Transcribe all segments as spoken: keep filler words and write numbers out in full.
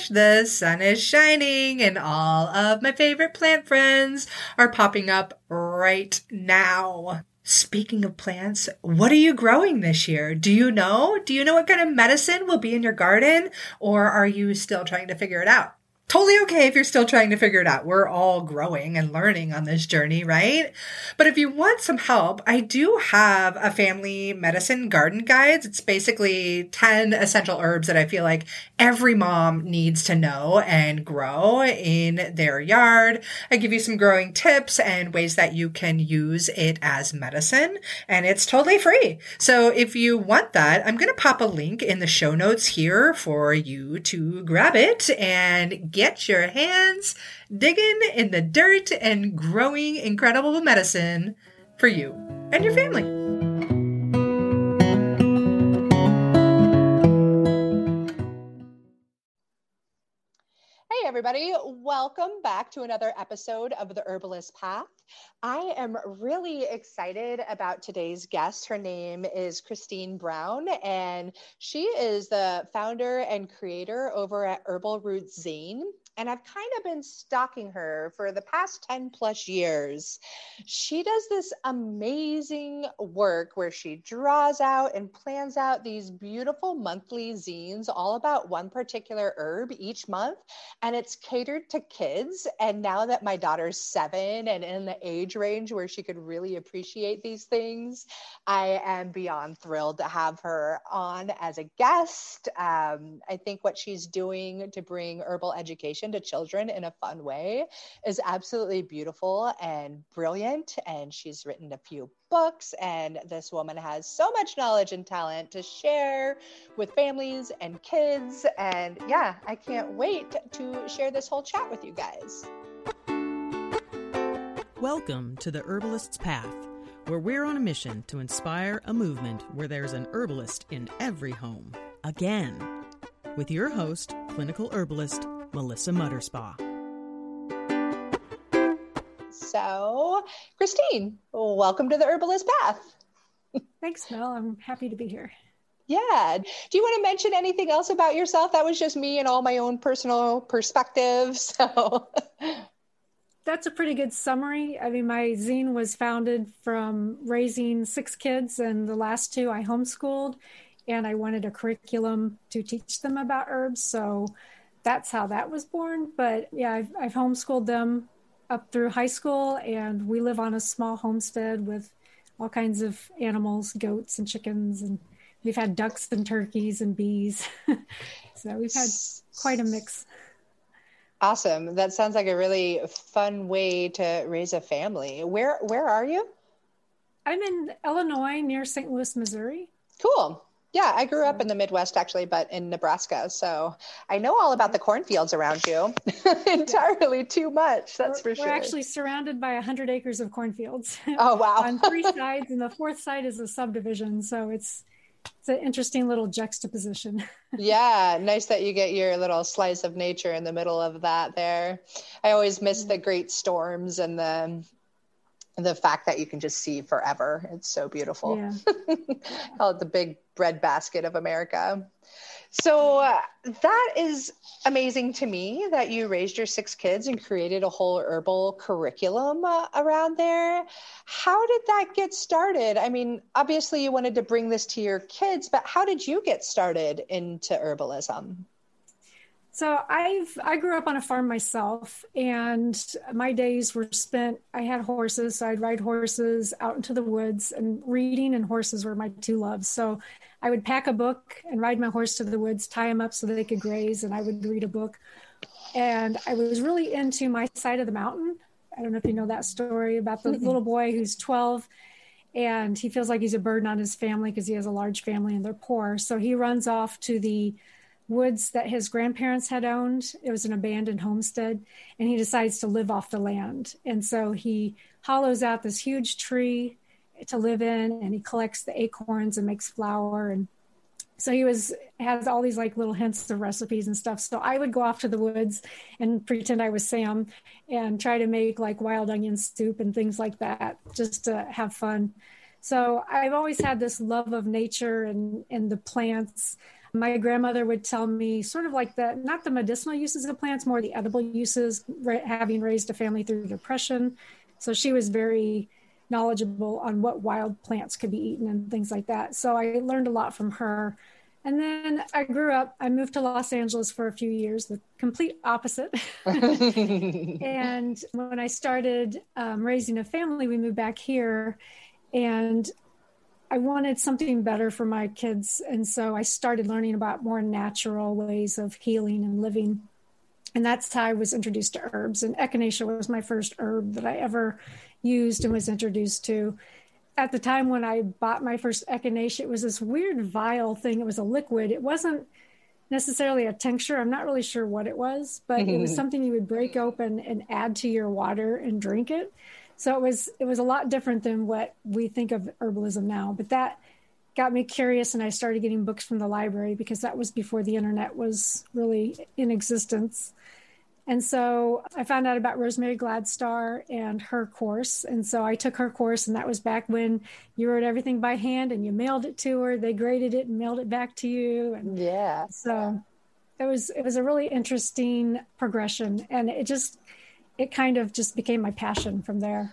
gosh, the sun is shining and all of my favorite plant friends are popping up right now. Speaking of plants, what are you growing this year? Do you know? Do you know what kind of medicine will be in your garden, or are you still trying to figure it out? Totally okay if you're still trying to figure it out. We're all growing and learning on this journey, right? But if you want some help, I do have a family medicine garden guides. It's basically ten essential herbs that I feel like every mom needs to know and grow in their yard. I give you some growing tips and ways that you can use it as medicine, and it's totally free. So if you want that, I'm going to pop a link in the show notes here for you to grab it and get your hands digging in the dirt and growing incredible medicine for you and your family. Hey everybody, welcome back to another episode of The Herbalist Path. I am really excited about today's guest. Her name is Christine Brown, and she is the founder and creator over at Herbal Roots Zine. And I've kind of been stalking her for the past ten plus years. She does this amazing work where she draws out and plans out these beautiful monthly zines all about one particular herb each month. And it's catered to kids. And now that my daughter's seven and in the age range where she could really appreciate these things, I am beyond thrilled to have her on as a guest. Um, I think what she's doing to bring herbal education to children in a fun way is absolutely beautiful and brilliant. And she's written a few books, and this woman has so much knowledge and talent to share with families and kids. And yeah, I can't wait to share this whole chat with you guys. Welcome to the Herbalist's Path, where we're on a mission to inspire a movement where there's an herbalist in every home. Again, with your host, clinical herbalist, Melissa Mutterspaugh. So, Christine, welcome to the Herbalist Path. Thanks, Mel. I'm happy to be here. Yeah. Do you want to mention anything else about yourself? That was just me and all my own personal perspectives. So that's a pretty good summary. I mean, my zine was founded from raising six kids, and the last two I homeschooled, and I wanted a curriculum to teach them about herbs. So that's how that was born. But yeah, I've, I've homeschooled them up through high school, and we live on a small homestead with all kinds of animals, goats and chickens, and we've had ducks and turkeys and bees. So we've had quite a mix. Awesome. That sounds like a really fun way to raise a family. Where where are you? I'm in Illinois near Saint Louis, Missouri. Cool. Yeah, I grew up in the Midwest actually, but in Nebraska. So I know all about the cornfields around you entirely too much. That's we're, for sure. We're actually surrounded by a hundred acres of cornfields. Oh, wow. On three sides, and the fourth side is a subdivision. So it's it's an interesting little juxtaposition. Yeah, nice that you get your little slice of nature in the middle of that there. I always miss the great storms and the the fact that you can just see forever. It's so beautiful. Yeah. Call it the big breadbasket of America. So uh, that is amazing to me that you raised your six kids and created a whole herbal curriculum uh, around there. How did that get started? I mean, obviously you wanted to bring this to your kids, but how did you get started into herbalism? So I've, I grew up on a farm myself, and my days were spent, I had horses, so I'd ride horses out into the woods, and reading and horses were my two loves. So I would pack a book and ride my horse to the woods, tie them up so that they could graze, and I would read a book. And I was really into My Side of the Mountain. I don't know if you know that story about the little boy who's twelve, and he feels like he's a burden on his family because he has a large family and they're poor. So he runs off to the woods that his grandparents had owned. It was an abandoned homestead, and he decides to live off the land. And so he hollows out this huge tree to live in, and he collects the acorns and makes flour. And so he was has all these like little hints of recipes and stuff. So I would go off to the woods and pretend I was Sam and try to make like wild onion soup and things like that, just to have fun. So I've always had this love of nature and, and the plants. My grandmother would tell me sort of like the, not the medicinal uses of plants, more the edible uses, ra- having raised a family through depression. So she was very knowledgeable on what wild plants could be eaten and things like that. So I learned a lot from her. And then I grew up, I moved to Los Angeles for a few years, the complete opposite. And when I started um, raising a family, we moved back here, and I wanted something better for my kids. And so I started learning about more natural ways of healing and living. And that's how I was introduced to herbs. And echinacea was my first herb that I ever used and was introduced to. At the time when I bought my first echinacea, it was this weird vial thing. It was a liquid. It wasn't necessarily a tincture. I'm not really sure what it was, but it was something you would break open and add to your water and drink it. So it was it was a lot different than what we think of herbalism now. But that got me curious, and I started getting books from the library because that was before the internet was really in existence. And so I found out about Rosemary Gladstar and her course. And so I took her course, and that was back when you wrote everything by hand and you mailed it to her. They graded it and mailed it back to you. And yeah. So it was it was a really interesting progression, and it just it kind of just became my passion from there.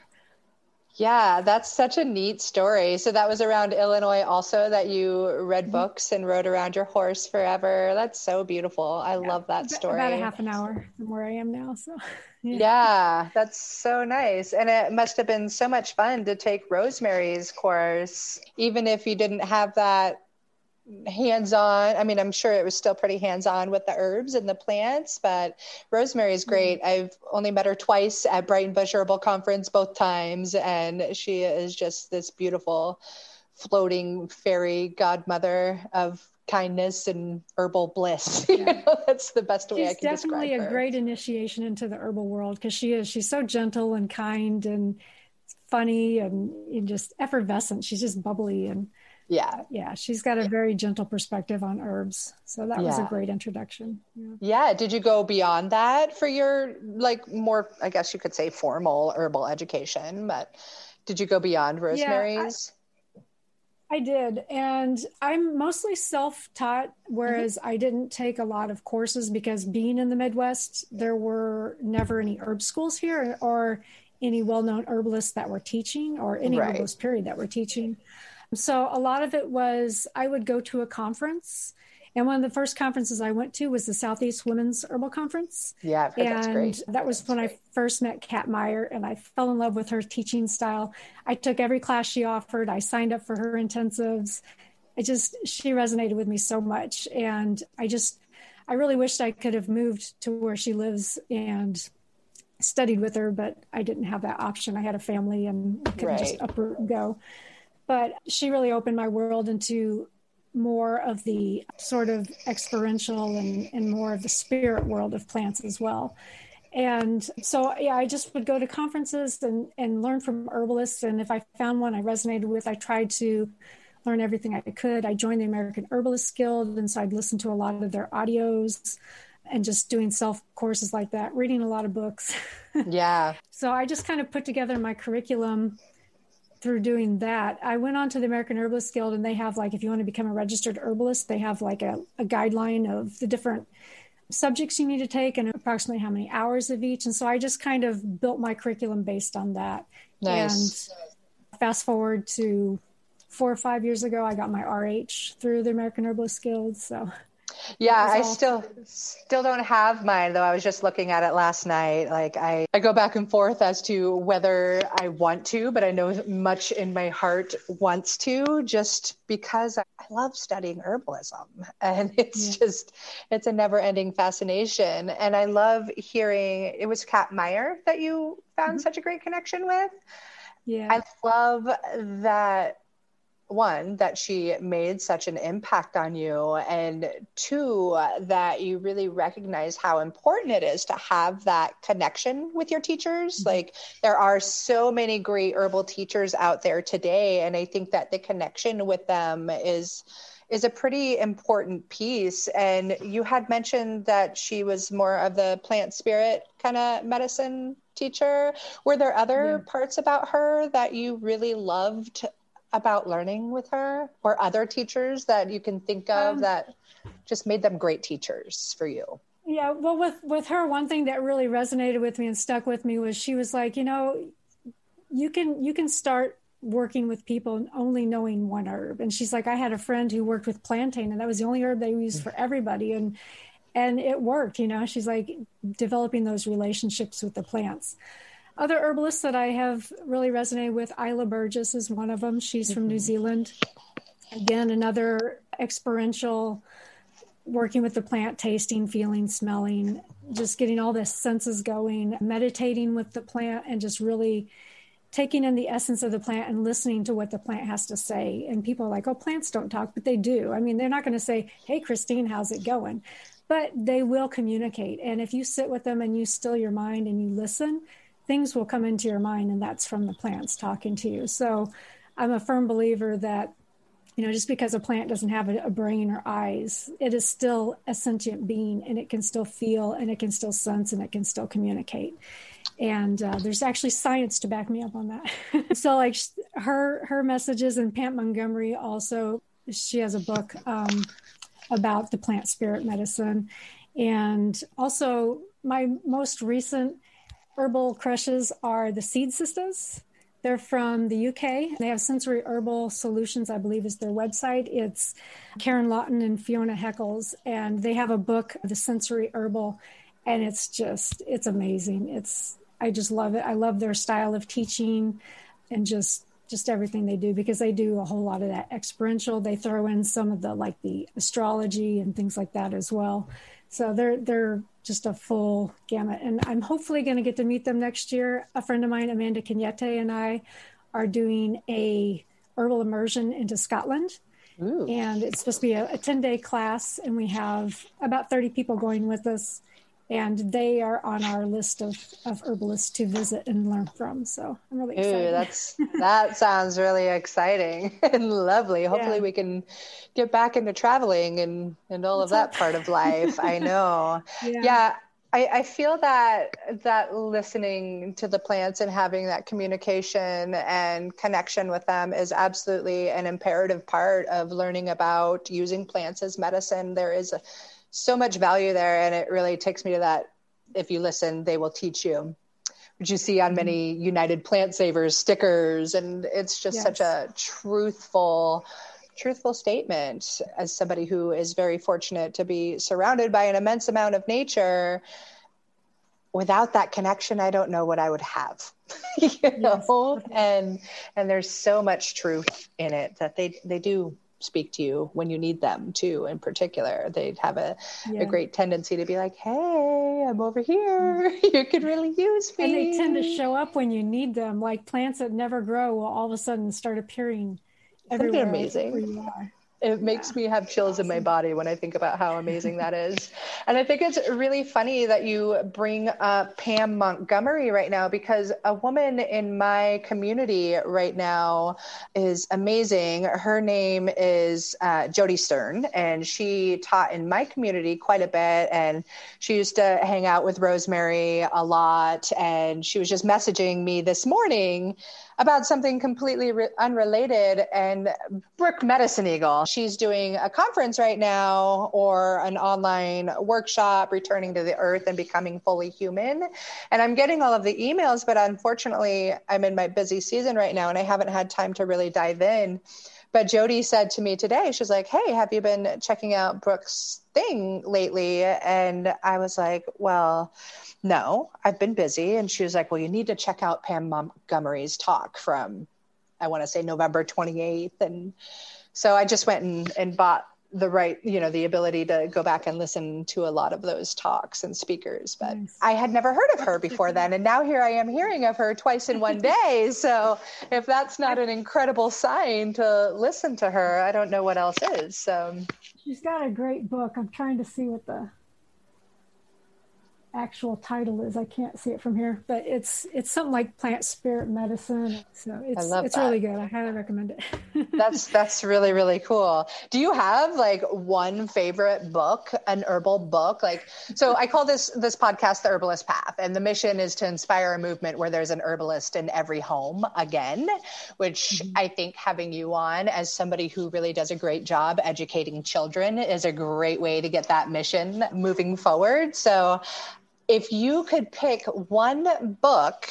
Yeah, that's such a neat story. So that was around Illinois also, that you read books and rode around your horse forever. That's so beautiful. I Yeah, love that story. About a half an hour from where I am now. So yeah. yeah, that's so nice. And it must have been so much fun to take Rosemary's course, even if you didn't have that hands-on. I mean, I'm sure it was still pretty hands-on with the herbs and the plants, but Rosemary is great. Mm-hmm. I've only met her twice at Brighton Bush Herbal Conference, both times, and she is just this beautiful floating fairy godmother of kindness and herbal bliss. Yeah. You know, that's the best way She's I can describe her. She's definitely a great initiation into the herbal world, because she is. She's so gentle and kind and funny and, and just effervescent. She's just bubbly and Yeah. Yeah. She's got a yeah. very gentle perspective on herbs. So that yeah. was a great introduction. Yeah. yeah. Did you go beyond that for your, like, more, I guess you could say, formal herbal education, but did you go beyond Rosemary's? Yeah, I, I did. And I'm mostly self-taught, whereas mm-hmm. I didn't take a lot of courses because being in the Midwest, there were never any herb schools here or any well-known herbalists that were teaching, or any right. herbalist period that were teaching. So a lot of it was, I would go to a conference, and one of the first conferences I went to was the Southeast Women's Herbal Conference. Yeah, I've heard and that's great. That was that's when great. I first met Kat Meyer, and I fell in love with her teaching style. I took every class she offered. I signed up for her intensives. It just, she resonated with me so much. And I just, I really wished I could have moved to where she lives and studied with her, but I didn't have that option. I had a family and couldn't right. just uproot and go. But she really opened my world into more of the sort of experiential and, and more of the spirit world of plants as well. And so, yeah, I just would go to conferences and, and learn from herbalists. And if I found one I resonated with, I tried to learn everything I could. I joined the American Herbalist Guild, and so I'd listen to a lot of their audios and just doing self courses like that, reading a lot of books. Yeah. So I just kind of put together my curriculum through doing that. I went on to the American Herbalist Guild, and they have, like, if you want to become a registered herbalist, they have like a, a guideline of the different subjects you need to take and approximately how many hours of each. And so I just kind of built my curriculum based on that. Nice. And fast forward to four or five years ago, I got my R H through the American Herbalist Guild. So yeah, I still still don't have mine, though. I was just looking at it last night. Like I, I go back and forth as to whether I want to, but I know much in my heart wants to, just because I, I love studying herbalism, and it's yeah. just, it's a never ending fascination. And I love hearing, it was Kat Meyer that you found mm-hmm. such a great connection with. Yeah. I love that. One, that she made such an impact on you, and two, that you really recognize how important it is to have that connection with your teachers. Mm-hmm. Like, there are so many great herbal teachers out there today, and I think that the connection with them is is a pretty important piece. And you had mentioned that she was more of the plant spirit kind of medicine teacher. Were there other yeah. parts about her that you really loved about learning with her, or other teachers that you can think of Um, that just made them great teachers for you? Yeah, well, with with her, one thing that really resonated with me and stuck with me was she was like, you know, you can you can start working with people only knowing one herb. And she's like, I had a friend who worked with plantain, and that was the only herb they used for everybody, and and it worked. You know, she's like developing those relationships with the plants. Other herbalists that I have really resonated with, Isla Burgess is one of them. She's from mm-hmm. New Zealand. Again, another experiential, working with the plant, tasting, feeling, smelling, just getting all the senses going, meditating with the plant, and just really taking in the essence of the plant and listening to what the plant has to say. And people are like, oh, plants don't talk, but they do. I mean, they're not going to say, hey, Christine, how's it going? But they will communicate. And if you sit with them and you still your mind and you listen, things will come into your mind, and that's from the plants talking to you. So I'm a firm believer that, you know, just because a plant doesn't have a, a brain or eyes, it is still a sentient being, and it can still feel, and it can still sense, and it can still communicate. And uh, there's actually science to back me up on that. So like her, her messages, and Pam Montgomery also, she has a book um, about the plant spirit medicine. And also my most recent herbal crushes are the Seed Sisters. They're from the U K. They have Sensory Herbal Solutions, I believe is their website. It's Karen Lawton and Fiona Heckles, and they have a book, The Sensory Herbal, and it's just, it's amazing. It's, I just love it. I love their style of teaching and just, just everything they do, because they do a whole lot of that experiential. They throw in some of the, like the astrology and things like that as well. So they're, they're just a full gamut. And I'm hopefully going to get to meet them next year. A friend of mine, Amanda Cagnette, and I are doing a herbal immersion into Scotland. Ooh. And it's supposed to be a, a ten day class. And we have about thirty people going with us. And they are on our list of, of herbalists to visit and learn from. So I'm really excited. Ooh, that's, that sounds really exciting and lovely. Hopefully yeah. we can get back into traveling and, and all What's of that up? part of life. I know. Yeah. yeah I, I feel that, that listening to the plants and having that communication and connection with them is absolutely an imperative part of learning about using plants as medicine. There is a so much value there. And it really takes me to that, if you listen, they will teach you, which you see on many United Plant Savers stickers. And it's just yes. such a truthful, truthful statement. As somebody who is very fortunate to be surrounded by an immense amount of nature, without that connection, I don't know what I would have, you know? Yes. And, and there's so much truth in it that they, they do speak to you when you need them too. In particular, they'd have a, yeah. a great tendency to be like, hey, I'm over here. You could really use me. And they tend to show up when you need them. Like plants that never grow will all of a sudden start appearing everywhere. Isn't it amazing? Where you are. It makes yeah. me have chills in my body when I think about how amazing that is. And I think it's really funny that you bring up Pam Montgomery right now, because a woman in my community right now is amazing. Her name is uh, Jody Stern, and she taught in my community quite a bit. And she used to hang out with Rosemary a lot. And she was just messaging me this morning about something completely re- unrelated. And Brooke Medicine Eagle, she's doing a conference right now, or an online workshop, Returning to the Earth and Becoming Fully Human. And I'm getting all of the emails, but unfortunately I'm in my busy season right now and I haven't had time to really dive in. But Jody said to me today, she's like, hey, have you been checking out Brooke's thing lately? And I was like, well, no, I've been busy. And she was like, well, you need to check out Pam Montgomery's talk from, I want to say November twenty-eighth. And so I just went and, and bought the right, you know, the ability to go back and listen to a lot of those talks and speakers. But nice. I had never heard of her before then. And now here I am hearing of her twice in one day. So if that's not an incredible sign to listen to her, I don't know what else is. So she's got a great book. I'm trying to see what the, actual title is. I can't see it from here, but it's it's something like Plant Spirit Medicine. So it's I love it's that. really good. I highly recommend it. That's that's really, really cool. Do you have like one favorite book, an herbal book? Like, so I call this this podcast The Herbalist Path, and the mission is to inspire a movement where there's an herbalist in every home again, which mm-hmm. I think having you on as somebody who really does a great job educating children is a great way to get that mission moving forward. So if you could pick one book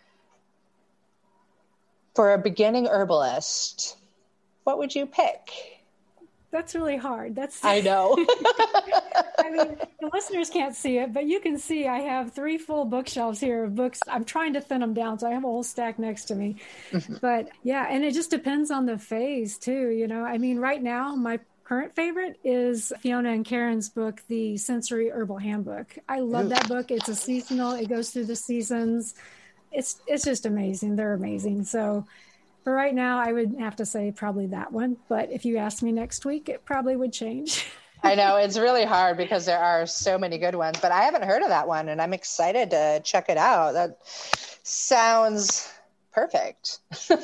for a beginning herbalist, what would you pick? That's really hard. That's I know. I mean, the listeners can't see it, but you can see I have three full bookshelves here of books. I'm trying to thin them down, so I have a whole stack next to me. Mm-hmm. But yeah, and it just depends on the phase too. You know, I mean, right now, my current favorite is Fiona and Karen's book, The Sensory Herbal Handbook. I love Ooh. that book. It's a seasonal. It goes through the seasons. It's it's just amazing. They're amazing. So for right now, I would have to say probably that one. But if you ask me next week, it probably would change. I know it's really hard because there are so many good ones, but I haven't heard of that one and I'm excited to check it out. That sounds perfect.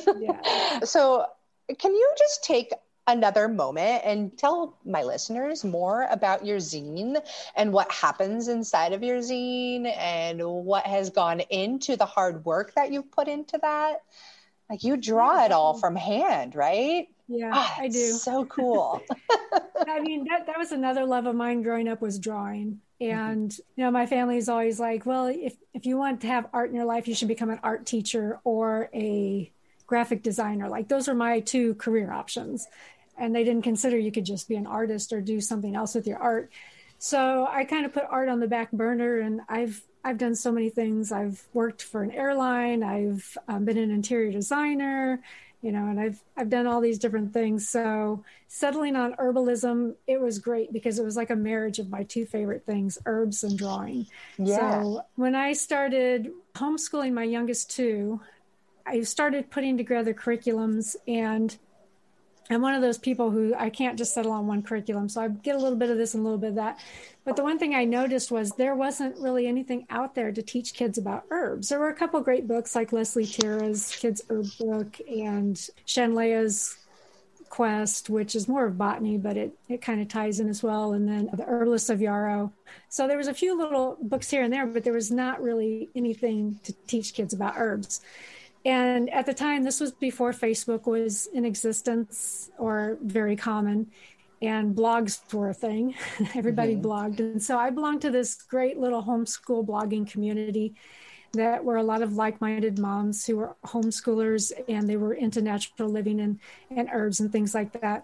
Yeah. So can you just take another moment and tell my listeners more about your zine and what happens inside of your zine and what has gone into the hard work that you've put into that? Like you draw it all from hand, right? Yeah, oh, I do. So cool. I mean, that, that was another love of mine growing up, was drawing. And, mm-hmm. you know, my family's always like, well, if, if you want to have art in your life, you should become an art teacher or a graphic designer. Like those are my two career options. And they didn't consider you could just be an artist or do something else with your art. So I kind of put art on the back burner, and I've I've done so many things. I've worked for an airline. I've um, been an interior designer, you know, and I've I've done all these different things. So settling on herbalism, it was great because it was like a marriage of my two favorite things, herbs and drawing. Yeah. So when I started homeschooling my youngest two, I started putting together curriculums, and I'm one of those people who I can't just settle on one curriculum. So I get a little bit of this and a little bit of that. But the one thing I noticed was there wasn't really anything out there to teach kids about herbs. There were a couple great books like Leslie Tira's Kids Herb Book and Shanlea's Quest, which is more of botany, but it, it kind of ties in as well. And then The Herbalist of Yarrow. So there was a few little books here and there, but there was not really anything to teach kids about herbs. And at the time, this was before Facebook was in existence or very common, and blogs were a thing. Everybody mm-hmm. blogged. And so I belonged to this great little homeschool blogging community that were a lot of like-minded moms who were homeschoolers, and they were into natural living and, and herbs and things like that.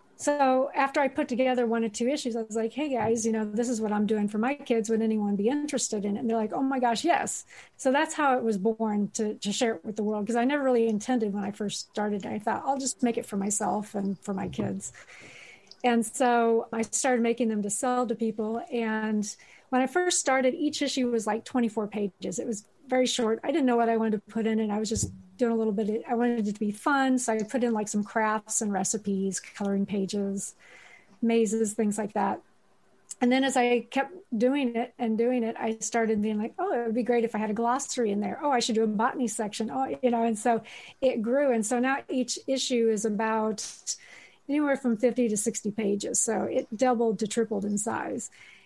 So after I put together one or two issues, I was like, hey guys, you know, this is what I'm doing for my kids. Would anyone be interested in it? And they're like, oh my gosh, yes. So that's how it was born, to, to share it with the world. Because I never really intended when I first started. I thought I'll just make it for myself and for my kids. And so I started making them to sell to people. And when I first started, each issue was like twenty-four pages. It was very short. I didn't know what I wanted to put in it. I was just doing a little bit of, I wanted it to be fun. So I put in like some crafts and recipes, coloring pages, mazes, things like that. And then as I kept doing it and doing it, I started being like, oh, it would be great if I had a glossary in there. Oh, I should do a botany section. Oh, you know, and so it grew. And so now each issue is about anywhere from fifty to sixty pages. So it doubled to tripled in size.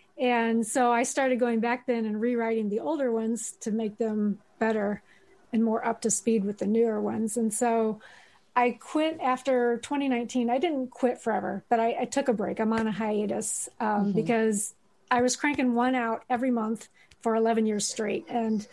And so I started going back then and rewriting the older ones to make them better and more up to speed with the newer ones. And so I quit after twenty nineteen. I didn't quit forever, but I, I took a break. I'm on a hiatus um, mm-hmm. because I was cranking one out every month for eleven years straight. And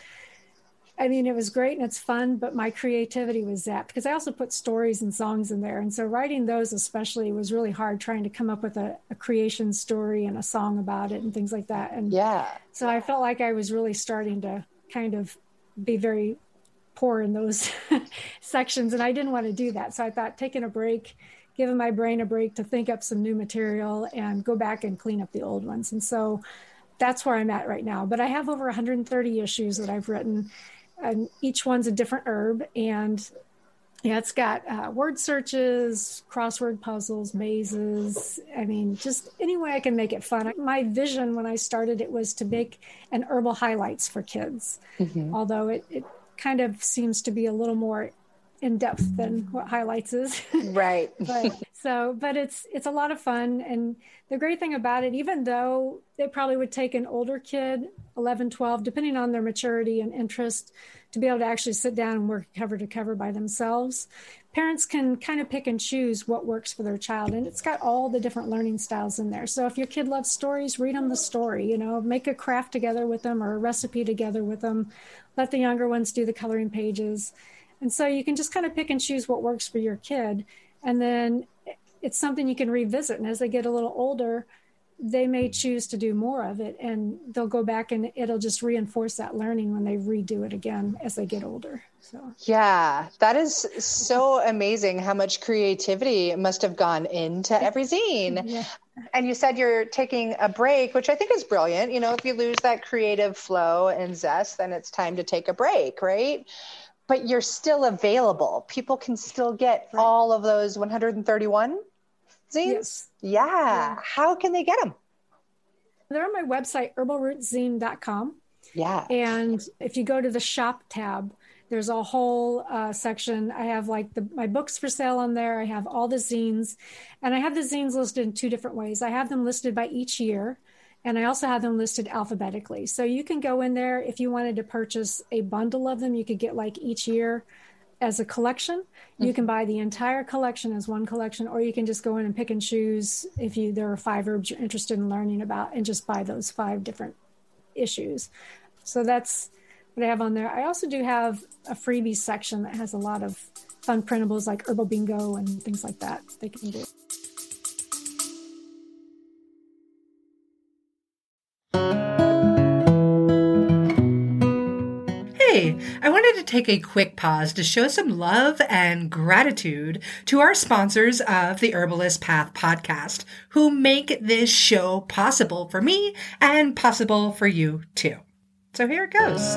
I mean, it was great and it's fun, but my creativity was zapped because I also put stories and songs in there. And so writing those especially was really hard, trying to come up with a, a creation story and a song about it and things like that. And yeah, so I felt like I was really starting to kind of be very poor in those sections. And I didn't want to do that. So I thought taking a break, giving my brain a break to think up some new material and go back and clean up the old ones. And so that's where I'm at right now. But I have over one hundred thirty issues that I've written. And each one's a different herb. And Yeah, it's got uh, word searches, crossword puzzles, mazes. I mean, just any way I can make it fun. My vision when I started it was to make an herbal highlights for kids, mm-hmm. although it, it kind of seems to be a little more in depth than what highlights is. Right. but so, but it's it's a lot of fun. And the great thing about it, even though it probably would take an older kid, eleven, twelve, depending on their maturity and interest, to be able to actually sit down and work cover to cover by themselves, parents can kind of pick and choose what works for their child. And it's got all the different learning styles in there. So if your kid loves stories, read them the story, you know, make a craft together with them or a recipe together with them. Let the younger ones do the coloring pages. And so you can just kind of pick and choose what works for your kid. And then it's something you can revisit. And as they get a little older, they may choose to do more of it, and they'll go back and it'll just reinforce that learning when they redo it again as they get older. So yeah, that is so amazing how much creativity must have gone into every zine. Yeah. And you said you're taking a break, which I think is brilliant. You know, if you lose that creative flow and zest, then it's time to take a break, right? But you're still available. People can still get right. all of those one hundred thirty-one zines? Yes. Yeah. yeah. How can they get them? They're on my website, herbal roots zine dot com. Yeah. And if you go to the shop tab, there's a whole uh, section. I have like the, my books for sale on there. I have all the zines. And I have the zines listed in two different ways. I have them listed by each year. And I also have them listed alphabetically. So you can go in there. If you wanted to purchase a bundle of them, you could get like each year as a collection. Mm-hmm. You can buy the entire collection as one collection, or you can just go in and pick and choose if you there are five herbs you're interested in learning about and just buy those five different issues. So that's what I have on there. I also do have a freebies section that has a lot of fun printables like Herbal Bingo and things like that they can do. Hey, I wanted to take a quick pause to show some love and gratitude to our sponsors of the Herbalist Path podcast, who make this show possible for me and possible for you too. So here it goes.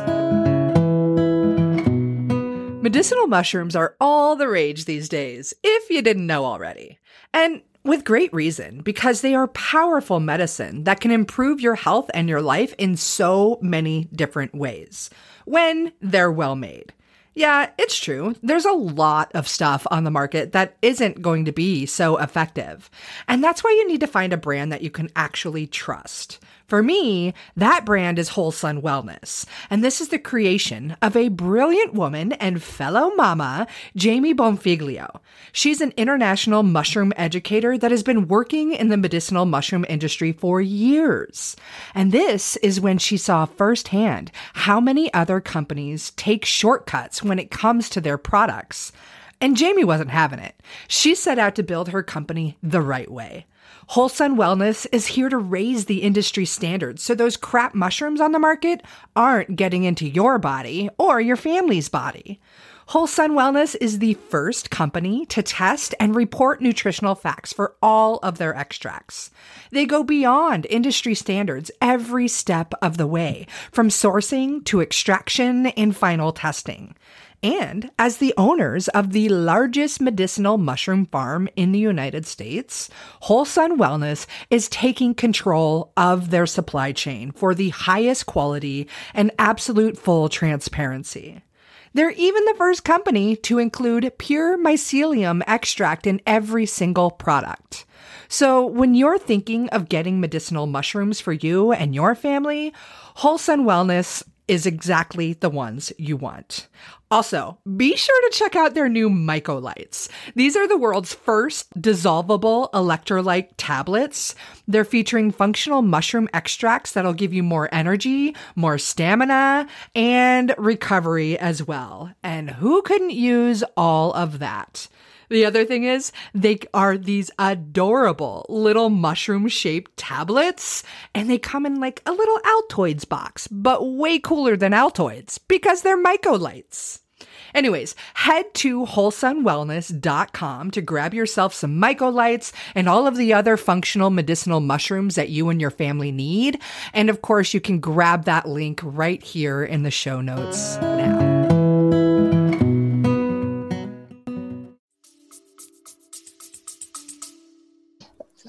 Medicinal mushrooms are all the rage these days, if you didn't know already. And with great reason, because they are powerful medicine that can improve your health and your life in so many different ways when they're well made. Yeah, it's true. There's a lot of stuff on the market that isn't going to be so effective. And that's why you need to find a brand that you can actually trust. For me, that brand is Whole Sun Wellness, and this is the creation of a brilliant woman and fellow mama, Jamie Bonfiglio. She's an international mushroom educator that has been working in the medicinal mushroom industry for years. And this is when she saw firsthand how many other companies take shortcuts when it comes to their products. And Jamie wasn't having it. She set out to build her company the right way. Whole Sun Wellness is here to raise the industry standards so those crap mushrooms on the market aren't getting into your body or your family's body. Whole Sun Wellness is the first company to test and report nutritional facts for all of their extracts. They go beyond industry standards every step of the way, from sourcing to extraction and final testing. And as the owners of the largest medicinal mushroom farm in the United States, Whole Sun Wellness is taking control of their supply chain for the highest quality and absolute full transparency. They're even the first company to include pure mycelium extract in every single product. So when you're thinking of getting medicinal mushrooms for you and your family, Whole Sun Wellness is exactly the ones you want. Also, be sure to check out their new Mycolites. These are the world's first dissolvable electrolyte tablets. They're featuring functional mushroom extracts that'll give you more energy, more stamina, and recovery as well. And who couldn't use all of that? The other thing is, they are these adorable little mushroom-shaped tablets, and they come in like a little Altoids box, but way cooler than Altoids, because they're Mycolites. Anyways, head to whole sun wellness dot com to grab yourself some Mycolites and all of the other functional medicinal mushrooms that you and your family need. And of course, you can grab that link right here in the show notes now.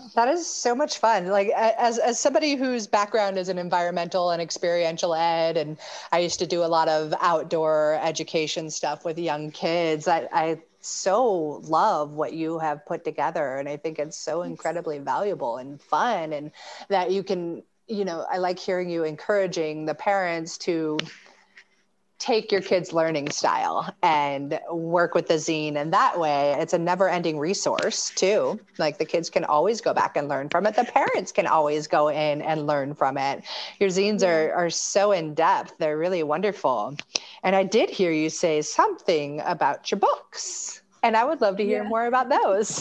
That is so much fun. Like as, as somebody whose background is in environmental and experiential ed, and I used to do a lot of outdoor education stuff with young kids, I, I so love what you have put together. And I think it's so incredibly valuable and fun, and that you can, you know, I like hearing you encouraging the parents to take your kids' learning style and work with the zine. And that way it's a never ending resource too. Like the kids can always go back and learn from it. The parents can always go in and learn from it. Your zines yeah. are, are so in depth. They're really wonderful. And I did hear you say something about your books, and I would love to hear yeah. more about those.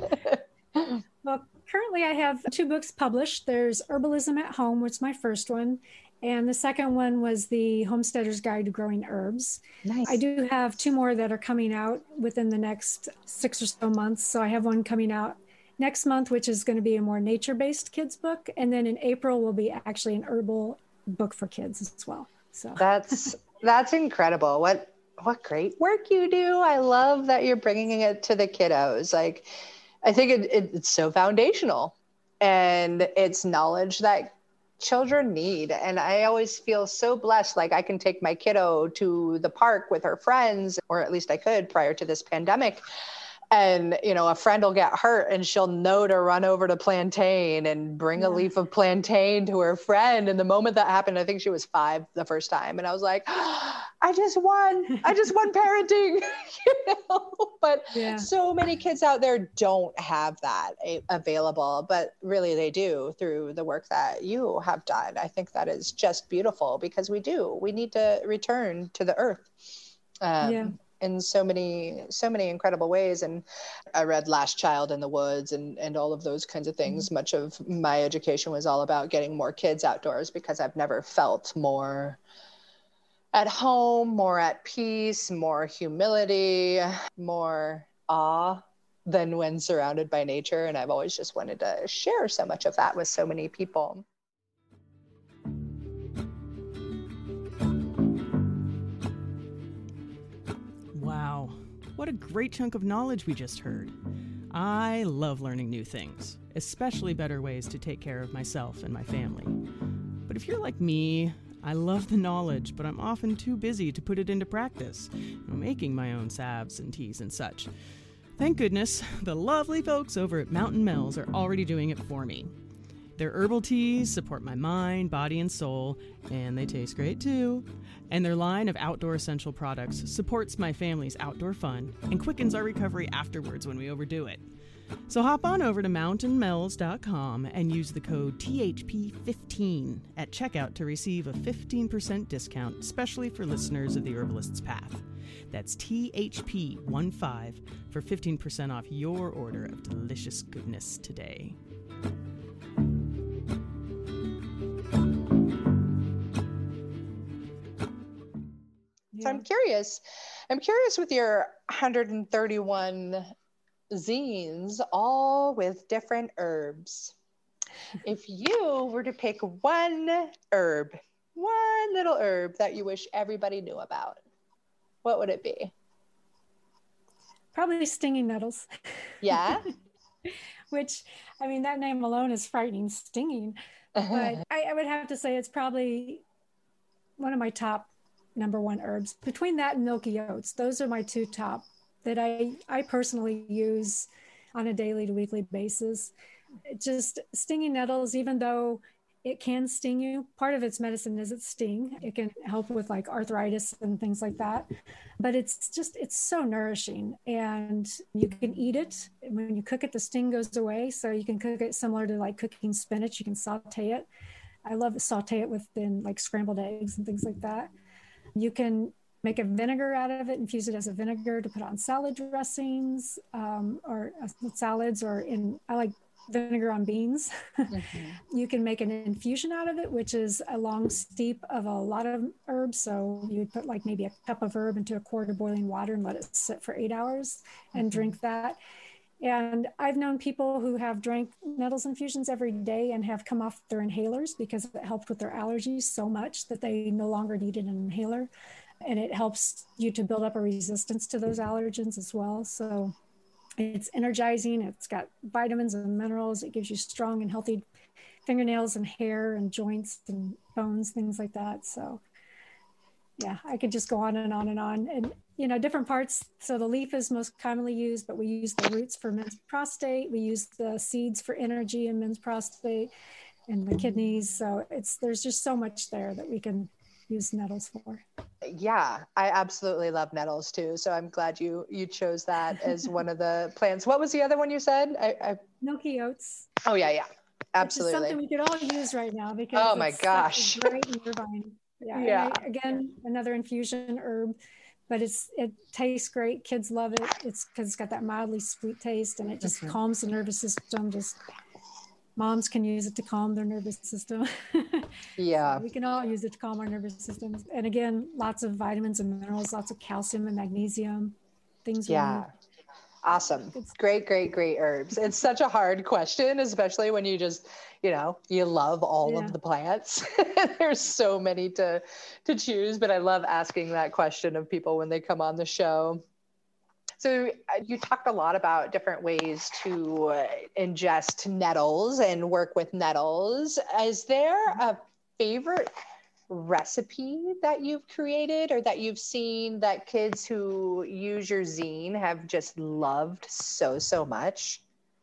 Well, currently I have two books published. There's Herbalism at Home, which is my first one. And the second one was the Homesteader's Guide to Growing Herbs. Nice. I do have two more that are coming out within the next six or so months. So I have one coming out next month, which is going to be a more nature-based kids book. And then in April will be actually an herbal book for kids as well. So that's that's incredible. What what great work you do. I love that you're bringing it to the kiddos. Like, I think it, it, it's so foundational, and it's knowledge that children need. And I always feel so blessed. Like I can take my kiddo to the park with her friends, or at least I could prior to this pandemic. And, you know, a friend will get hurt and she'll know to run over to plantain and bring yeah. a leaf of plantain to her friend. And the moment that happened, I think she was five the first time. And I was like, oh, I just won. I just won parenting. you know? But yeah. so many kids out there don't have that available, but really they do through the work that you have done. I think that is just beautiful, because we do. We need to return to the earth. Um, yeah. in so many, so many incredible ways. And I read Last Child in the Woods and, and all of those kinds of things. Mm-hmm. Much of my education was all about getting more kids outdoors, because I've never felt more at home, more at peace, more humility, more awe than when surrounded by nature. And I've always just wanted to share so much of that with so many people. Wow, what a great chunk of knowledge we just heard. I love learning new things, especially better ways to take care of myself and my family. But if you're like me, I love the knowledge, but I'm often too busy to put it into practice, making my own salves and teas and such. Thank goodness, the lovely folks over at Mountain Mills are already doing it for me. Their herbal teas support my mind, body, and soul, and they taste great too. And their line of outdoor essential products supports my family's outdoor fun and quickens our recovery afterwards when we overdo it. So hop on over to mountain mills dot com and use the code T H P fifteen at checkout to receive a fifteen percent discount, especially for listeners of the Herbalist's Path. That's T H P fifteen for fifteen percent off your order of delicious goodness today. So I'm curious, I'm curious with your one hundred thirty-one zines, all with different herbs. If you were to pick one herb, one little herb that you wish everybody knew about, what would it be? Probably stinging nettles. Yeah. Which, I mean, that name alone is frightening, stinging. But I, I would have to say it's probably one of my top number one herbs. Between that and milky oats, those are my two top that I, I personally use on a daily to weekly basis. It just stinging nettles, even though it can sting you, part of its medicine is its sting. It can help with like arthritis and things like that. But it's just, it's so nourishing, and you can eat it. When you cook it, the sting goes away. So you can cook it similar to like cooking spinach. You can saute it. I love to saute it within like scrambled eggs and things like that. You can make a vinegar out of it, infuse it as a vinegar to put on salad dressings, um, or uh, salads, or in, I like vinegar on beans. Mm-hmm. You can make an infusion out of it, which is a long steep of a lot of herbs. So you would put like maybe a cup of herb into a quart of boiling water and let it sit for eight hours and mm-hmm. drink that. And I've known people who have drank nettles infusions every day and have come off their inhalers because it helped with their allergies so much that they no longer needed an inhaler. And it helps you to build up a resistance to those allergens as well. So It's energizing. It's got vitamins and minerals. It gives you strong and healthy fingernails and hair and joints and bones, things like that. So yeah, I could just go on and on and on. And, you know, different parts. So the leaf is most commonly used, but we use the roots for men's prostate. We use the seeds for energy in men's prostate and the kidneys. So it's, there's just so much there that we can use nettles for. Yeah, I absolutely love nettles too. So I'm glad you you chose that as one of the plants. What was the other one you said? I, I... Milky oats. Oh yeah, yeah, absolutely. It's something we could all use right now because oh my it's gosh, great nervine. Yeah. yeah. I, again, another infusion herb, but it's it tastes great. Kids love it. It's because it's got that mildly sweet taste, and it just mm-hmm. calms the nervous system. Just moms can use it to calm their nervous system. Yeah. So we can all use it to calm our nervous systems. And again, lots of vitamins and minerals, lots of calcium and magnesium, things. Yeah. Awesome. Great, great, great herbs. It's such a hard question, especially when you just, you know, you love all yeah. of the plants. There's so many to, to choose, but I love asking that question of people when they come on the show. So uh, you talked a lot about different ways to uh, ingest nettles and work with nettles. Is there a favorite recipe that you've created or that you've seen that kids who use your zine have just loved so, so much?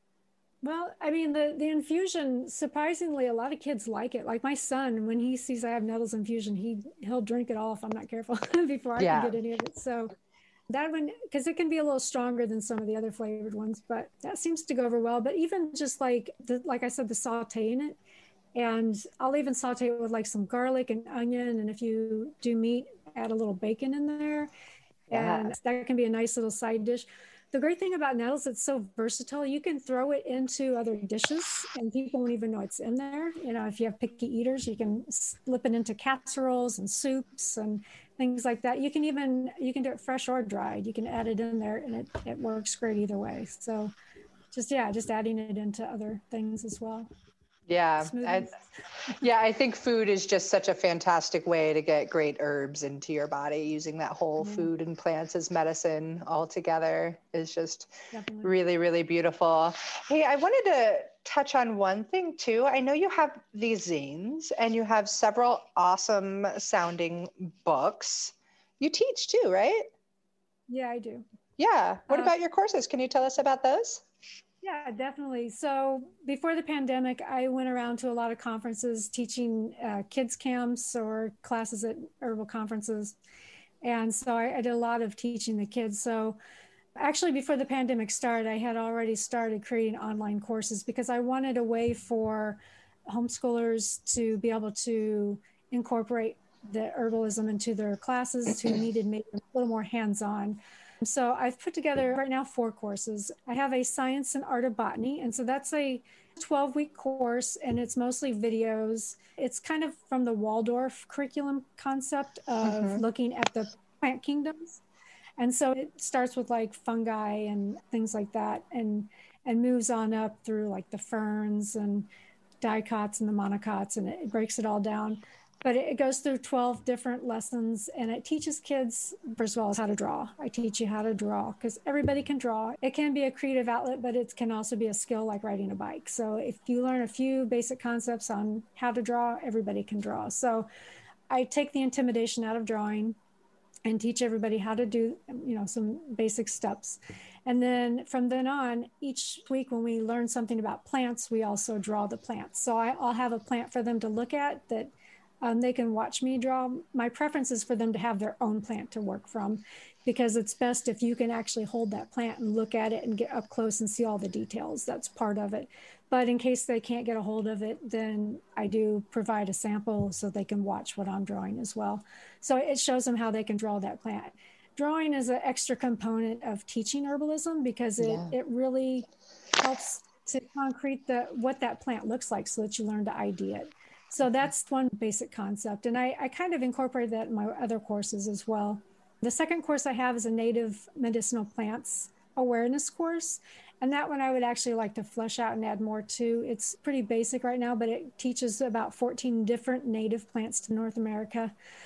Well, I mean, the, the infusion, surprisingly, a lot of kids like it. Like my son, when he sees I have nettles infusion, he, he'll drink it all if I'm not careful before I yeah. can get any of it. So that one, because it can be a little stronger than some of the other flavored ones, but that seems to go over well. But even just like, the, like I said, the sauteing it, and I'll even saute it with like some garlic and onion. And if you do meat, add a little bacon in there. Yeah. And that can be a nice little side dish. The great thing about nettles, it's so versatile. You can throw it into other dishes and people won't even know it's in there. You know, if you have picky eaters, you can slip it into casseroles and soups and things like that. You can even, you can do it fresh or dried. You can add it in there and it, it works great either way. So just, yeah, just adding it into other things as well. Yeah. I, yeah. I think food is just such a fantastic way to get great herbs into your body. Using that whole yeah. food and plants as medicine all together is just Definitely. really, really beautiful. Hey, I wanted to touch on one thing too. I know you have these zines and you have several awesome sounding books. You teach too, right? Yeah, I do. Yeah. What uh, about your courses? Can you tell us about those? Yeah, definitely. So before the pandemic, I went around to a lot of conferences teaching uh, kids camps or classes at herbal conferences. And so I, I did a lot of teaching the kids. So actually before the pandemic started, I had already started creating online courses because I wanted a way for homeschoolers to be able to incorporate the herbalism into their classes who needed maybe a little more hands-on. So I've put together right now four courses. I have a science and art of botany. And so that's a twelve week course and it's mostly videos. It's kind of from the Waldorf curriculum concept of mm-hmm. looking at the plant kingdoms. And so it starts with like fungi and things like that and, and moves on up through like the ferns and dicots and the monocots and it breaks it all down. But it goes through twelve different lessons and it teaches kids, first of all, how to draw. I teach you how to draw because everybody can draw. It can be a creative outlet, but it can also be a skill like riding a bike. So if you learn a few basic concepts on how to draw, everybody can draw. So I take the intimidation out of drawing and teach everybody how to do, you know, some basic steps. And then from then on, each week when we learn something about plants, we also draw the plants. So I, I'll have a plant for them to look at that Um, they can watch me draw. My preference is for them to have their own plant to work from because it's best if you can actually hold that plant and look at it and get up close and see all the details. That's part of it. But in case they can't get a hold of it, then I do provide a sample so they can watch what I'm drawing as well. So it shows them how they can draw that plant. Drawing is an extra component of teaching herbalism because it, yeah. it really helps to concrete the what that plant looks like so that you learn to I D it. So that's one basic concept. And I, I kind of incorporate that in my other courses as well. The second course I have is a native medicinal plants awareness course. And that one I would actually like to flesh out and add more to. It's pretty basic right now, but it teaches about fourteen different native plants to North America.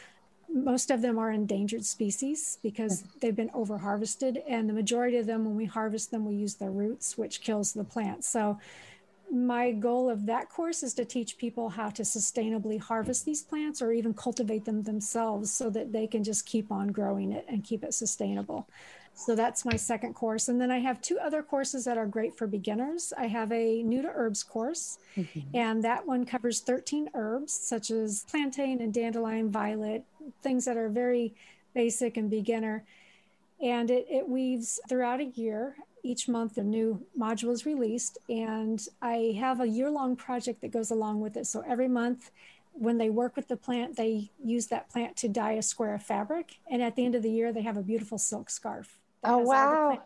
most of them are endangered species because they've been over harvested. And the majority of them, when we harvest them, we use their roots, which kills the plant. So my goal of that course is to teach people how to sustainably harvest these plants or even cultivate them themselves so that they can just keep on growing it and keep it sustainable. So that's my second course. And then I have two other courses that are great for beginners. I have a new to herbs course, mm-hmm. and that one covers thirteen herbs, such as plantain and dandelion violet, things that are very basic and beginner. And it, it weaves throughout a year. Each month a new module is released, and I have a year-long project that goes along with it. So every month when they work with the plant, they use that plant to dye a square of fabric. And at the end of the year, they have a beautiful silk scarf. Oh, wow.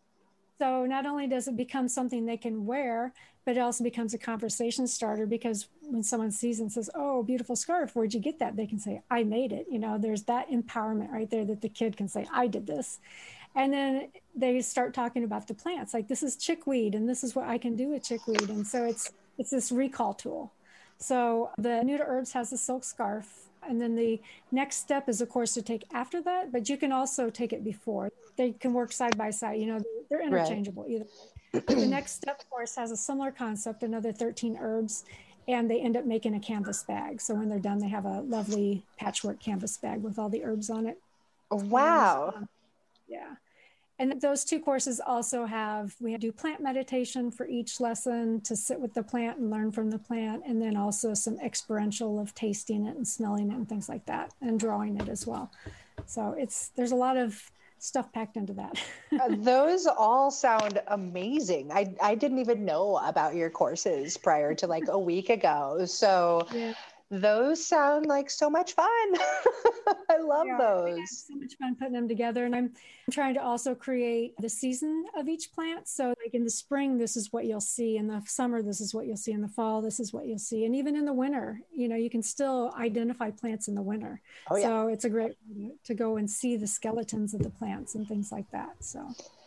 So not only does it become something they can wear, but it also becomes a conversation starter, because when someone sees and says, oh, beautiful scarf, where'd you get that? They can say, I made it. You know, there's that empowerment right there that the kid can say, I did this. And then they start talking about the plants, like this is chickweed and this is what I can do with chickweed. And so it's it's this recall tool. So the New to Herbs has a silk scarf. And then the next step is, of course, to take after that, but you can also take it before. They can work side by side. You know, they're interchangeable right. either. The next step, of course, has a similar concept, another thirteen herbs, and they end up making a canvas bag. So when they're done, they have a lovely patchwork canvas bag with all the herbs on it. Wow. And, um, yeah. And those two courses also have, we do plant meditation for each lesson to sit with the plant and learn from the plant. And then also some experiential of tasting it and smelling it and things like that, and drawing it as well. So it's, there's a lot of stuff packed into that. uh, those all sound amazing. I, I didn't even know about your courses prior to like a week ago. So yeah. Those sound like so much fun. I love yeah, those. I have so much fun putting them together. And I'm trying to also create the season of each plant. So like in the spring, this is what you'll see. In the summer, this is what you'll see. In the fall, this is what you'll see. And even in the winter, you know, you can still identify plants in the winter. Oh, yeah. So it's a great way to go and see the skeletons of the plants and things like that. So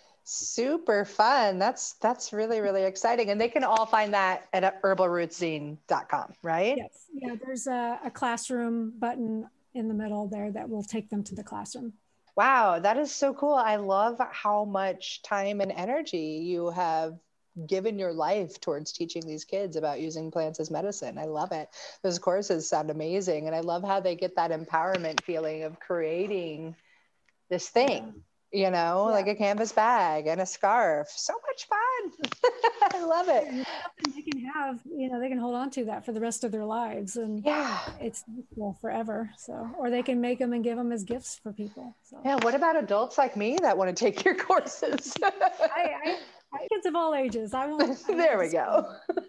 super fun. That's that's really, really exciting. And they can all find that at herbal roots zine dot com, right? Yes. Yeah, there's a, a classroom button in the middle there that will take them to the classroom. Wow, that is so cool. I love how much time and energy you have given your life towards teaching these kids about using plants as medicine. I love it. Those courses sound amazing. And I love how they get that empowerment feeling of creating this thing. Yeah. You know, yeah. like a canvas bag and a scarf. So much fun. I love it. And they can have, you know, they can hold on to that for the rest of their lives. And yeah, it's useful forever. So, or they can make them and give them as gifts for people. So. Yeah. What about adults like me that want to take your courses? I, I, I kids of all ages. I won't. I there we go.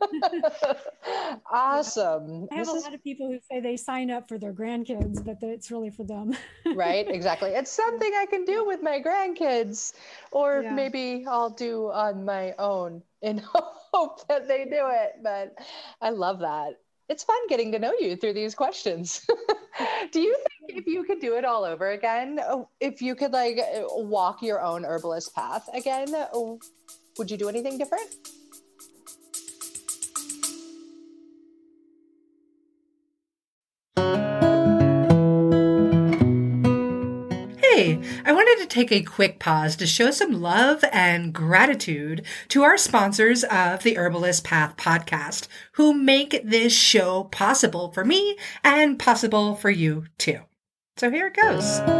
Awesome. I have this a is... lot of people who say they sign up for their grandkids, but it's really for them. Right. Exactly. It's something I can do with my grandkids, or yeah. maybe I'll do on my own in hope that they do it. But I love that. It's fun getting to know you through these questions. Do you think if you could do it all over again, if you could like walk your own herbalist path again, would you do anything different? Hey, I wanted to take a quick pause to show some love and gratitude to our sponsors of the Herbalist Path podcast, who make this show possible for me and possible for you too. So here it goes.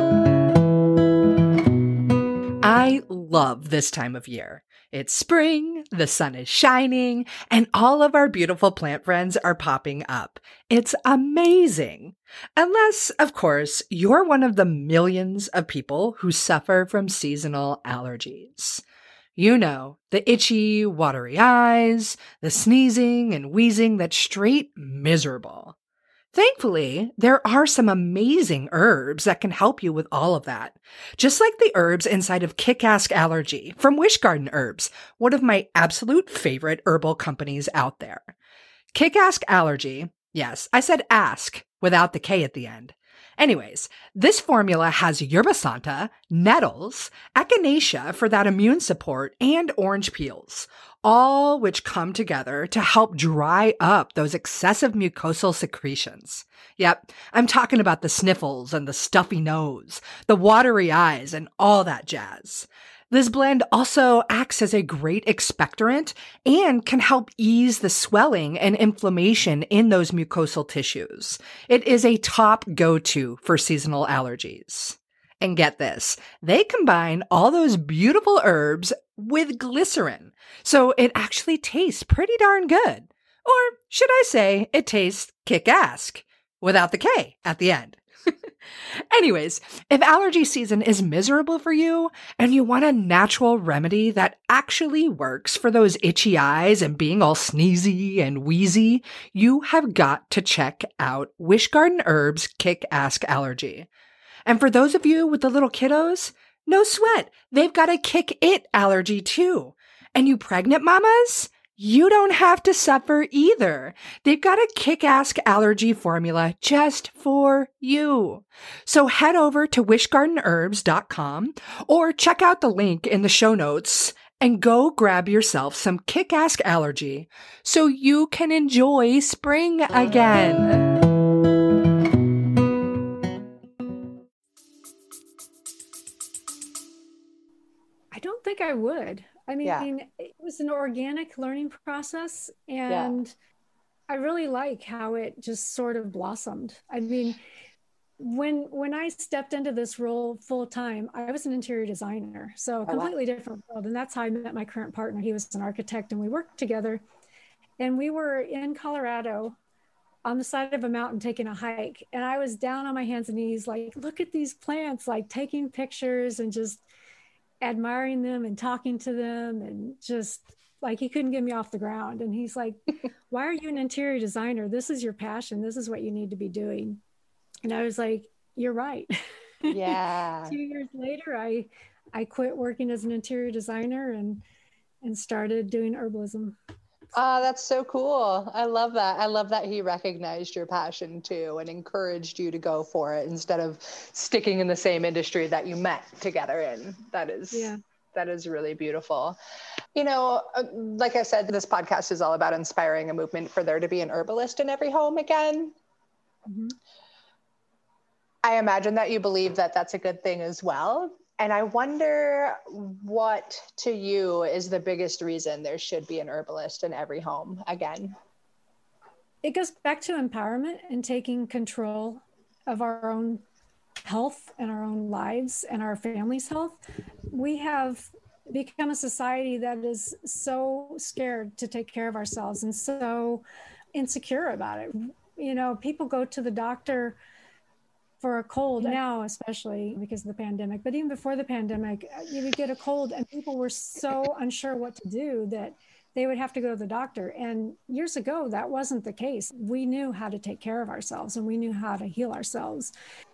I love this time of year. It's spring, the sun is shining, and all of our beautiful plant friends are popping up. It's amazing. Unless, of course, you're one of the millions of people who suffer from seasonal allergies. You know, the itchy, watery eyes, the sneezing and wheezing that's straight miserable. Thankfully, there are some amazing herbs that can help you with all of that. Just like the herbs inside of Kick-Ass Allergy from Wish Garden Herbs, one of my absolute favorite herbal companies out there. Kick-Ass Allergy, yes, I said ask without the K at the end. Anyways, this formula has yerba santa, nettles, echinacea for that immune support, and orange peels, all which come together to help dry up those excessive mucosal secretions. Yep, I'm talking about the sniffles and the stuffy nose, the watery eyes, and all that jazz. This blend also acts as a great expectorant and can help ease the swelling and inflammation in those mucosal tissues. It is a top go-to for seasonal allergies. And get this, they combine all those beautiful herbs with glycerin, so it actually tastes pretty darn good. Or should I say, it tastes kick-ass, without the K at the end. Anyways, if allergy season is miserable for you and you want a natural remedy that actually works for those itchy eyes and being all sneezy and wheezy, you have got to check out Wish Garden Herbs Kick-Ass Allergy. And for those of you with the little kiddos, no sweat, they've got a kick-it allergy too. And you pregnant mamas? You don't have to suffer either. They've got a kick-ass allergy formula just for you. So head over to wish garden herbs dot com or check out the link in the show notes and go grab yourself some kick-ass allergy so you can enjoy spring again. I don't think I would. I mean, Yeah. it was an organic learning process, and yeah. I really like how it just sort of blossomed. I mean, when when I stepped into this role full time, I was an interior designer, so a completely oh, wow. different world. And that's how I met my current partner. He was an architect, and we worked together. And we were in Colorado on the side of a mountain taking a hike. And I was down on my hands and knees, like, look at these plants, like taking pictures and just admiring them and talking to them, and just like, he couldn't get me off the ground. And he's like, why are you an interior designer? This is your passion. This is what you need to be doing. And I was like, you're right. Yeah. Two years later, I I quit working as an interior designer and and started doing herbalism. Oh, that's so cool. I love that. I love that he recognized your passion too and encouraged you to go for it instead of sticking in the same industry that you met together in. That is, yeah. that is really beautiful. You know, like I said, this podcast is all about inspiring a movement for there to be an herbalist in every home again. Mm-hmm. I imagine that you believe that that's a good thing as well. And I wonder what to you is the biggest reason there should be an herbalist in every home again. It goes back to empowerment and taking control of our own health and our own lives and our family's health. We have become a society that is so scared to take care of ourselves and so insecure about it. You know, people go to the doctor for a cold now, especially because of the pandemic, but even before the pandemic, you would get a cold and people were so unsure what to do that they would have to go to the doctor. And years ago, that wasn't the case. We knew how to take care of ourselves and we knew how to heal ourselves.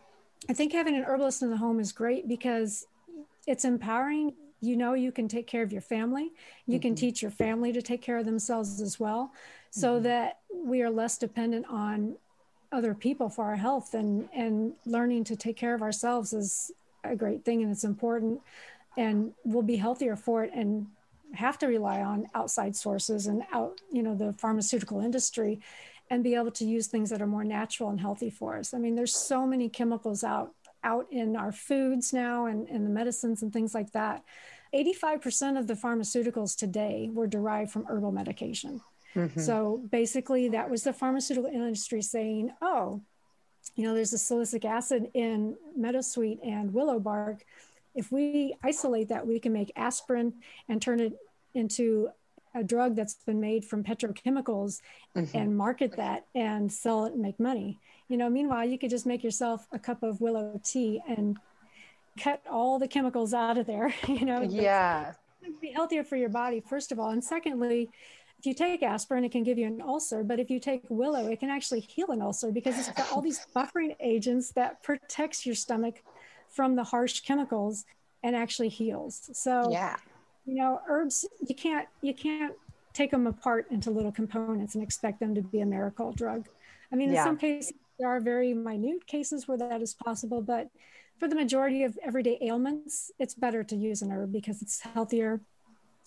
I think having an herbalist in the home is great because it's empowering. You know, you can take care of your family. You mm-hmm. can teach your family to take care of themselves as well, so mm-hmm. that we are less dependent on other people for our health, and and learning to take care of ourselves is a great thing, and it's important, and we'll be healthier for it and have to rely on outside sources and out, you know, the pharmaceutical industry, and be able to use things that are more natural and healthy for us. I mean, there's so many chemicals out out in our foods now and, and the medicines and things like that. eighty-five percent of the pharmaceuticals today were derived from herbal medication. Mm-hmm. So basically that was the pharmaceutical industry saying, oh, you know, there's a silicic acid in meadowsweet and willow bark. If we isolate that, we can make aspirin and turn it into a drug that's been made from petrochemicals mm-hmm. and market that and sell it and make money. You know, meanwhile, you could just make yourself a cup of willow tea and cut all the chemicals out of there, you know. Yeah. It'd be healthier for your body, first of all. And secondly, if you take aspirin, it can give you an ulcer, but if you take willow, it can actually heal an ulcer because it's got all these buffering agents that protects your stomach from the harsh chemicals and actually heals. So, yeah, you know, herbs, you can't, you can't take them apart into little components and expect them to be a miracle drug. I mean, in yeah. some cases, there are very minute cases where that is possible, but for the majority of everyday ailments, it's better to use an herb because it's healthier.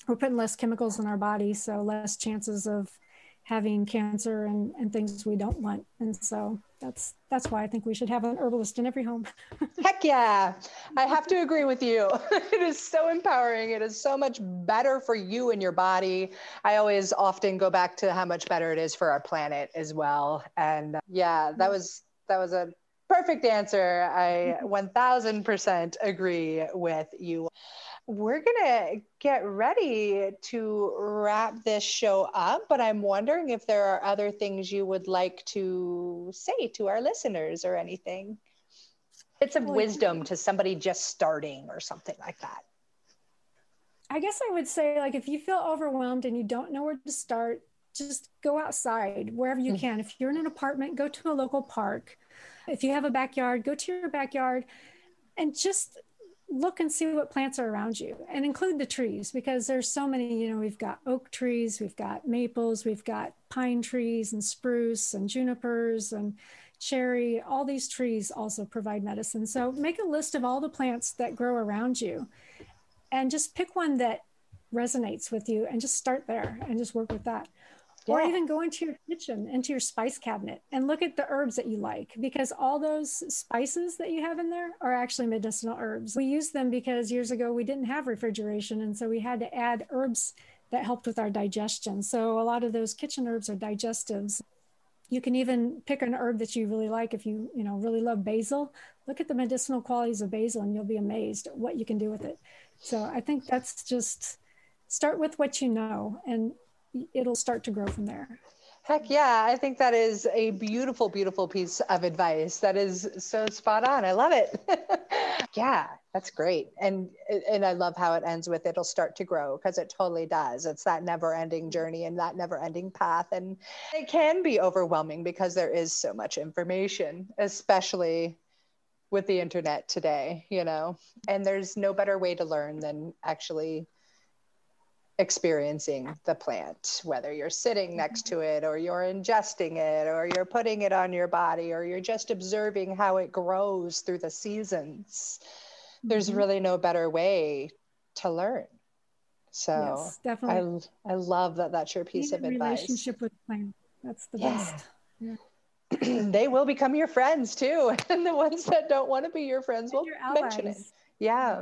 we're putting less chemicals in our body, so less chances of having cancer and, and things we don't want. And so that's that's why I think we should have an herbalist in every home. Heck yeah. I have to agree with you. It is so empowering. It is so much better for you and your body. I always often go back to how much better it is for our planet as well. And uh, yeah, that was that was a perfect answer. I one thousand percent agree with you. We're going to get ready to wrap this show up, but I'm wondering if there are other things you would like to say to our listeners or anything. Bits of wisdom to somebody just starting or something like that. I guess I would say, like, if you feel overwhelmed and you don't know where to start, just go outside wherever you can. If you're in an apartment, go to a local park. If you have a backyard, go to your backyard and just look and see what plants are around you, and include the trees, because there's so many. You know, we've got oak trees, we've got maples, we've got pine trees and spruce and junipers and cherry. All these trees also provide medicine. So make a list of all the plants that grow around you and just pick one that resonates with you and just start there and just work with that. Yeah. Or even go into your kitchen, into your spice cabinet, and look at the herbs that you like, because all those spices that you have in there are actually medicinal herbs. We use them because years ago we didn't have refrigeration, and so we had to add herbs that helped with our digestion. So a lot of those kitchen herbs are digestives. You can even pick an herb that you really like. If you, you know, really love basil, look at the medicinal qualities of basil and you'll be amazed at what you can do with it. So I think that's just, start with what you know, and it'll start to grow from there. Heck yeah. I think that is a beautiful, beautiful piece of advice. That is so spot on. I love it. Yeah, that's great. And, and I love how it ends with it'll start to grow, because it totally does. It's that never ending journey and that never ending path. And it can be overwhelming because there is so much information, especially with the internet today, you know, and there's no better way to learn than actually experiencing the plant, whether you're sitting next to it or you're ingesting it or you're putting it on your body or you're just observing how it grows through the seasons. Mm-hmm. There's really no better way to learn. So yes, definitely. I, I love that that's your piece of advice. Relationship with plant. That's the yeah. best. Yeah. They will become your friends too. And the ones that don't want to be your friends will mention it. Yeah.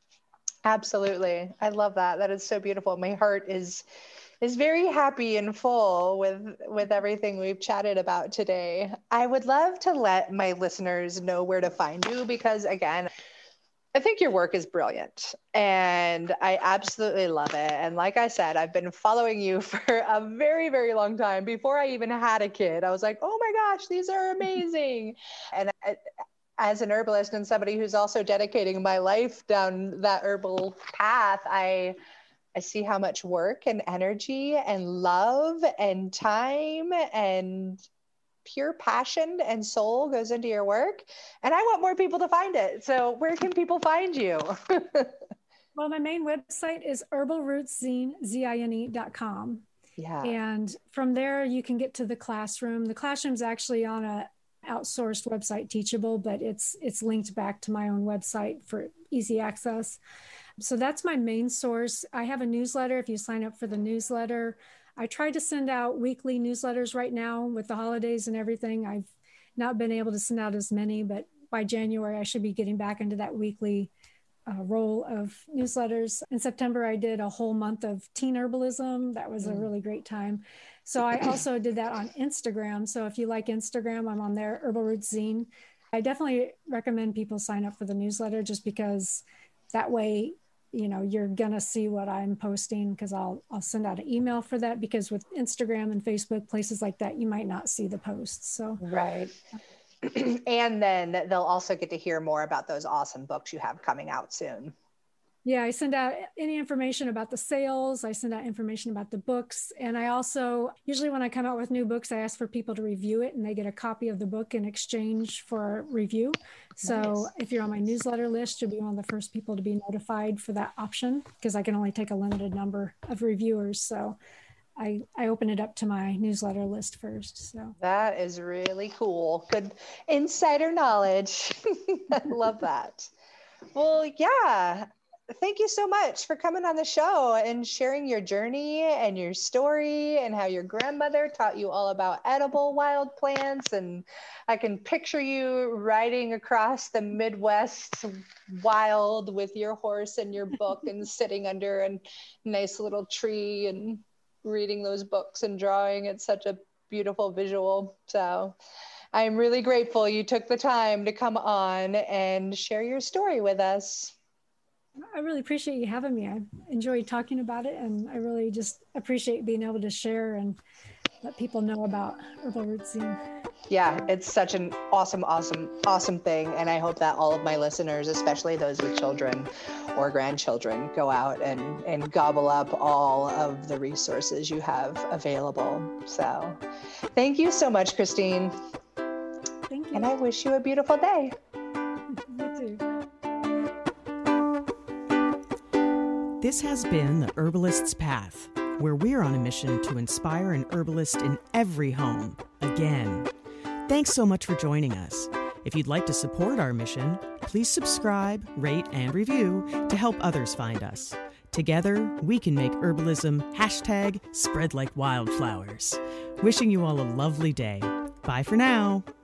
Absolutely. I love that. That is so beautiful. My heart is is very happy and full with with everything we've chatted about today. I would love to let my listeners know where to find you, because again, I think your work is brilliant and I absolutely love it. And like I said, I've been following you for a very, very long time. Before I even had a kid, I was like, oh my gosh, these are amazing. And I, as an herbalist and somebody who's also dedicating my life down that herbal path, I I see how much work and energy and love and time and pure passion and soul goes into your work. And I want more people to find it. So where can people find you? Well, my main website is herbal roots zine dot com. Yeah. And from there, you can get to the classroom. The classroom's actually on a outsourced website, Teachable, but it's it's linked back to my own website for easy access. So that's my main source. I have a newsletter. If you sign up for the newsletter, I try to send out weekly newsletters right now with the holidays and everything. I've not been able to send out as many, but by January, I should be getting back into that weekly uh, role of newsletters. In September, I did a whole month of teen herbalism. That was mm. a really great time. So I also did that on Instagram. So if you like Instagram, I'm on there, Herbal Roots Zine. I definitely recommend people sign up for the newsletter, just because that way, you know, you're going to see what I'm posting, because I'll, I'll send out an email for that, because with Instagram and Facebook, places like that, you might not see the posts. So, right. And then they'll also get to hear more about those awesome books you have coming out soon. Yeah, I send out any information about the sales. I send out information about the books. And I also, usually when I come out with new books, I ask for people to review it, and they get a copy of the book in exchange for a review. So nice. If you're on my newsletter list, you'll be one of the first people to be notified for that option, because I can only take a limited number of reviewers. So I, I open it up to my newsletter list first. So that is really cool. Good insider knowledge. I love that. Well, yeah. thank you so much for coming on the show and sharing your journey and your story and how your grandmother taught you all about edible wild plants. And I can picture you riding across the Midwest wild with your horse and your book and sitting under a nice little tree and reading those books and drawing. It's such a beautiful visual. So I'm really grateful you took the time to come on and share your story with us. I really appreciate you having me. I enjoyed talking about it, and I really just appreciate being able to share and let people know about herbal root scene. Yeah, it's such an awesome, awesome, awesome thing. And I hope that all of my listeners, especially those with children or grandchildren, go out and, and gobble up all of the resources you have available. So thank you so much, Christine. Thank you. And I wish you a beautiful day. You too. This has been The Herbalist's Path, where we're on a mission to inspire an herbalist in every home, again. Thanks so much for joining us. If you'd like to support our mission, please subscribe, rate, and review to help others find us. Together, we can make herbalism hashtag spread like wildflowers. Wishing you all a lovely day. Bye for now.